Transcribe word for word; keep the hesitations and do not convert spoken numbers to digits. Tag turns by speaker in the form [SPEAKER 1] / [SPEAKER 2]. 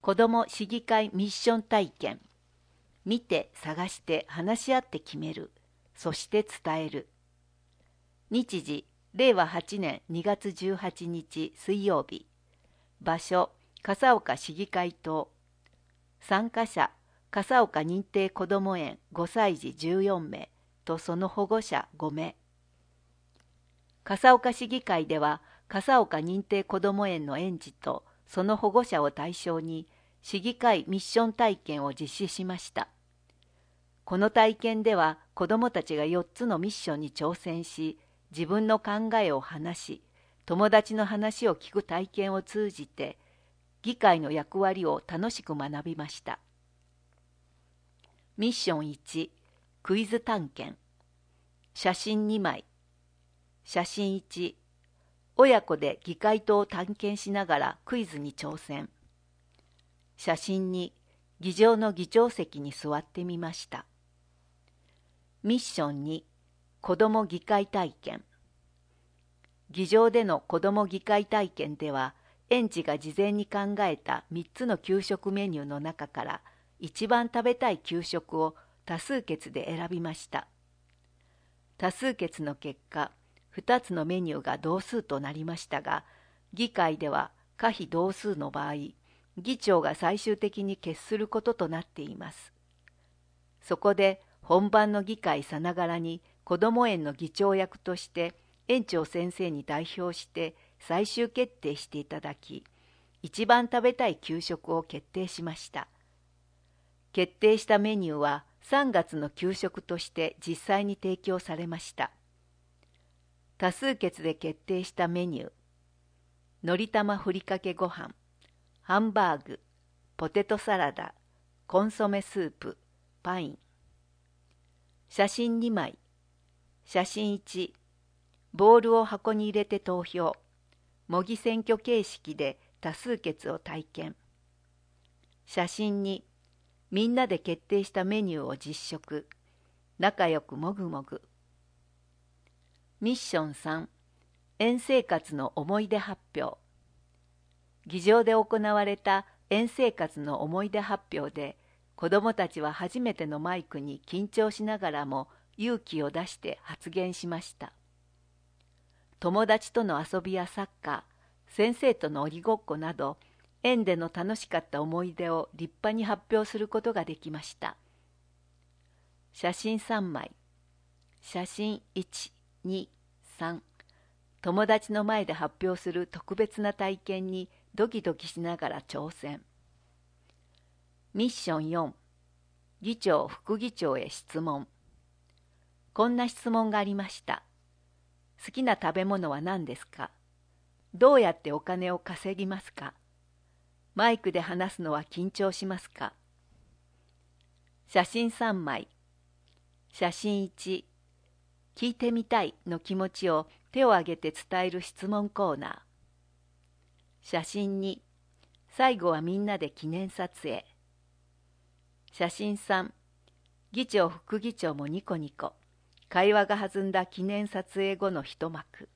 [SPEAKER 1] 子ども市議会ミッション体験。見て、探して、話し合って決める。そして伝える。日時、れいわはちねんにがつじゅうはちにち水曜日。場所、笠岡市議会棟。参加者、笠岡認定こども園ごさいじじゅうよんめいとその保護者ごめい。笠岡市議会では、笠岡認定こども園の園児とその保護者を対象に、市議会ミッション体験を実施しました。この体験では、子どもたちがよっつのミッションに挑戦し、自分の考えを話し、友達の話を聞く体験を通じて、議会の役割を楽しく学びました。ミッションいち、クイズ探検。写真にまい。写真いち、親子で議会棟を探検しながらクイズに挑戦。写真に、議場の議長席に座ってみました。ミッションに、子ども議会体験。議場での子ども議会体験では、園児が事前に考えたみっつの給食メニューの中から、一番食べたい給食を多数決で選びました。多数決の結果、ふたつのメニューが同数となりましたが、議会では可否同数の場合、議長が最終的に決することとなっています。そこで本番の議会さながらに子ども園の議長役として園長先生に代表して最終決定していただき、一番食べたい給食を決定しました。決定したメニューはさんがつの給食として実際に提供されました。多数決で決定したメニュー、のり玉ふりかけご飯、ハンバーグ、ポテトサラダ、コンソメスープ、パイン。写真にまい。写真いち、ボールを箱に入れて投票。模擬選挙形式で多数決を体験。写真に、みんなで決定したメニューを実食。仲良くもぐもぐ。ミッションさん、園生活の思い出発表。議場で行われた園生活の思い出発表で、子どもたちは初めてのマイクに緊張しながらも勇気を出して発言しました。友達との遊びやサッカー、先生との鬼ごっこなど、園での楽しかった思い出を立派に発表することができました。写真さんまい。写真いち、に、さん。友達の前で発表する特別な体験にドキドキしながら挑戦。ミッションよん、議長・副議長へ質問。こんな質問がありました。好きな食べ物は何ですか？どうやってお金を稼ぎますか？マイクで話すのは緊張しますか？写真さんまい。写真いち、聞いてみたいの気持ちを手を挙げて伝える質問コーナー。写真に、最後はみんなで記念撮影。写真さん、議長副議長もニコニコ。会話が弾んだ記念撮影後の一幕。